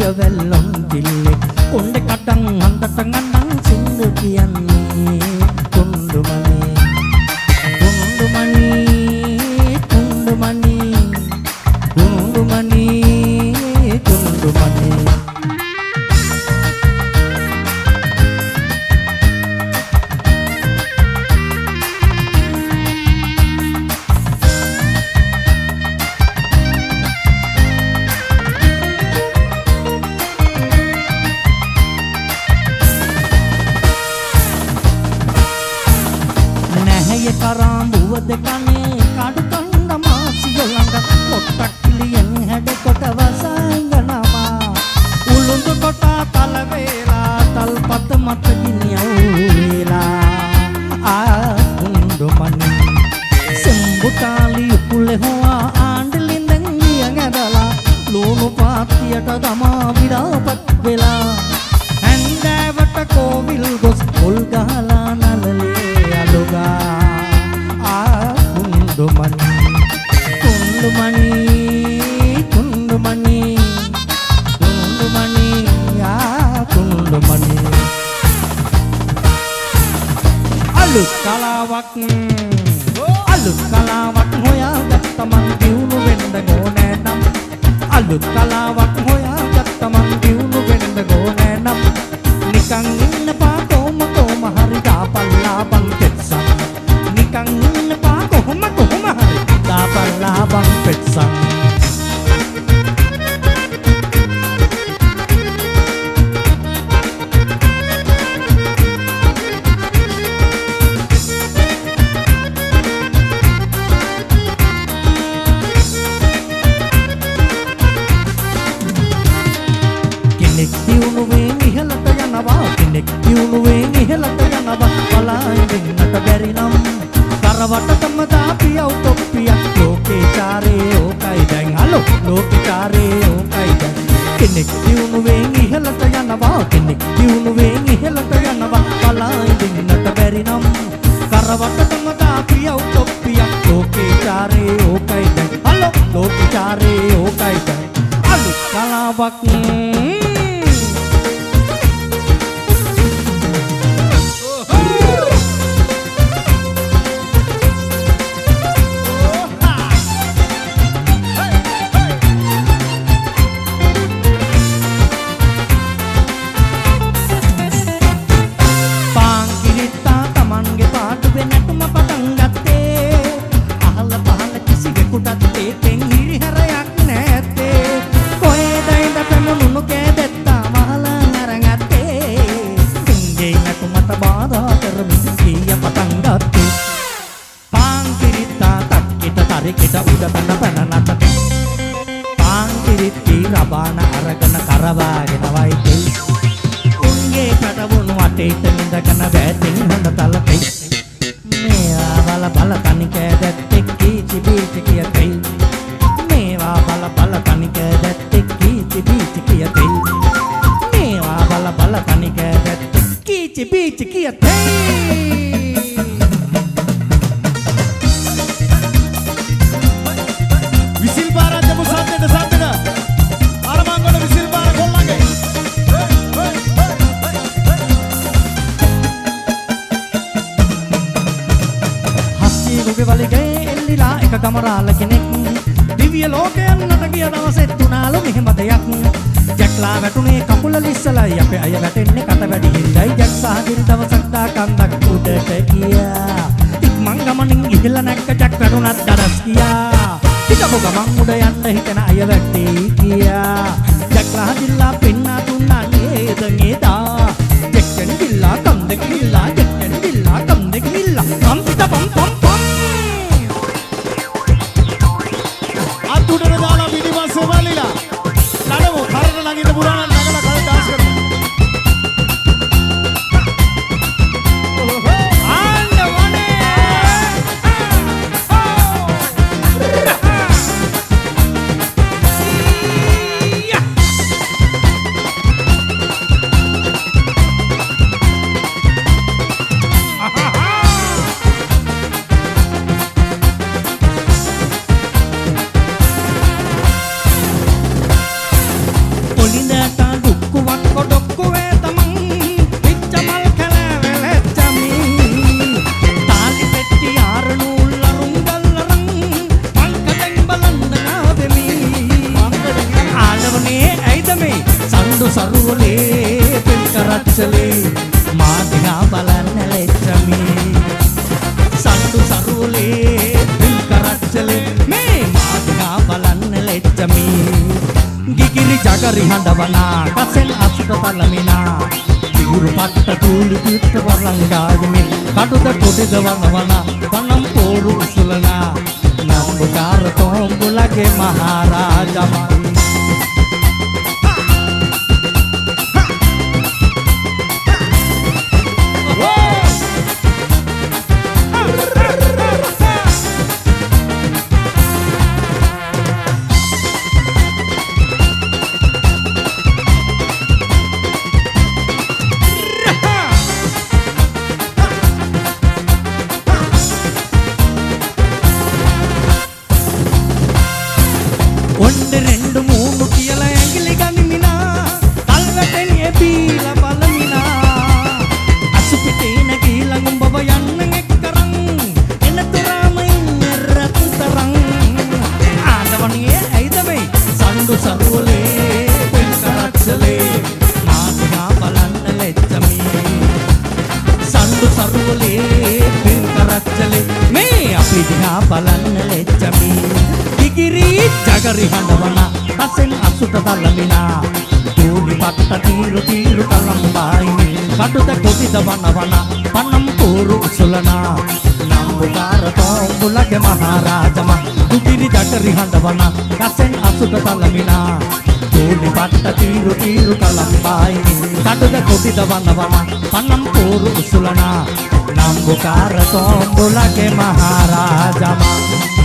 වෙල්ලොන් දිල්ලේ කොණ්ඩේ කඩන් හන්දට ගන්නන් සින්දු කියන්නේ කුණ්ඩුමණී කුණ්ඩුමණී කුණ්ඩුමණී කුණ්ඩුමණී කුණ්ඩුමණී කරාඹුවද කනේ කඩු කන්ද මාසිය ළඟ පොට්ටක් පිළියෙන් හැඩ කොට වසංගනවා උළුඳු කොට තල වේලා තල්පත මත ගිනියව් වේලා කුණ්ඩුමණී සම්බුතාලි උකුලේ හොවා ආණ්ඩලින්දන් ගියඟදලා ලුණු පාත්තියට දමා විඩාපත් වෙලා හැන්දෑවට කෝවිල් ගොස් පොල් ගහලා නලලේ අලුගා කුණ්ඩුමණී කුණ්ඩුමණී කුණ්ඩුමණී කුණ්ඩුමණී අලුත් කලාවක් හොයාගත්ත මං දියුණු වෙන්න ඕනේ නම් අලුත් කලාවක් හොයාගත්ත මං දියුණු වෙන්න ඕනේ නම් නිකන් ඉන්න පා කොහොම හරි දාපල්ලා බං පෙත්සන් නිකන් ඉන්න පා කොහොම හරි දාපල්ලා බං පෙත්සන් දියුණුවෙන් ඉහළට යනවා බලාගෙන බැරි නම් කරවටටම දාපියව තොප්පියක් ලෝකේ චාරේ ඕකයි දැන් හලෝ ලෝකේ චාරේ ඕකයි දැන් කෙනෙක් දියුණුවෙන් ඉහළට යනවා කෙනෙක් දියුණුවෙන් ඉහළට යනවා බලාගෙන බැරි නම් කරවටටම දාපියව තොප්පියක් ලෝකේ චාරේ ඕකයි දැන් හලෝ ලෝකේ චාරේ ඕකයි දැන් අලුත් කලාවක් kita udah tanda-tanda natak pangkiriti rabana aragana karawagena waite unge kadavun watete nindagana වැතින් හොඳ තලතේ මේවා බල බල තනික දැත්තේ කීචි බීචි කියතේ මේවා බල බල තනික දැත්තේ කීචි බීචි කියතේ මේවා බල බල තනික දැත්තේ කීචි බීචි කියතේ කමරාල කෙනෙක් දිව්‍ය ලෝකයන්ට ගිය දවසෙත් තුනාලු මෙහෙම දෙයක් ජැක්ලා වැටුනේ කකුල ලිස්සලයි අපේ අය වැටෙන්නේ කට වැඩි හින්දයි ජැක් සාගිරි දවසක් දා කන්දක් උඩට ගියා ඉක්මන් ගමනින් ඉහිලා නැක්ක ජැක් වැටුණත් දරස් ගියා හිටපු ගමන් උඩ යන්න හිතන අය වැටේ ගියා ජැක්ලා දිල්ලා පෙන්නා දුන්නා නේද නේදා ජැක්කන් දිල්ලා කන්ද කිල්ලා ජැක්කන් දිල්ලා කන්ද කිල්ලා කම් පිට පම් පම් උඩට දාලා පිටිපස්සේ වලිලා නඩමු කරට නගින්න පුරාණ නගලා කල් ඩාන්ස් කරමු ආන්න වනේ ජගරි හඬවනා කසෙන් අසුට තලමිනා තිගුරු පට්ට තූලි පිට වරංගායමේ කටුද කොටද වනවනා වනම් පෝරු උසුලනා නම්බුකාර තොඹුලගේ මහරජමා ஒன்று ரெண்டு மூணு කියලා ඇඟිලි ගනිමිනා තල්වැටෙන් එපීල බලමිනා අසුපිටේන කියලා උඹව යන්න එක්කරන් එනතරම රත්තරන් ආදවණියේ ඇයිද මේ සඳු සරුවලේ පෙන්කරච්චලේ මාදිහා බලන්න ලැජ්ජමි සඳු සරුවලේ පෙන්කරච්චලේ මේ අපි දිහා බලන්න ලැජ්ජමි කිරි ජගරි හඬවනා කසෙන් අසුට තලමිනා දූලි පට්ට තීරු තීරු කලම්බායි කටුද කොටිද වනවනා පනම් පෝරු උසුලනා නම්බුකාර තොඹුලගේ මහරජමා කිරි ජගරි හඬවනා කසෙන් අසුට තලමිනා දූලි පට්ට තීරු තීරු කලම්බායි කටුද කොටිද වනවනා පනම් පෝරු උසුලනා නම්බුකාර තොඹුලගේ මහරජමා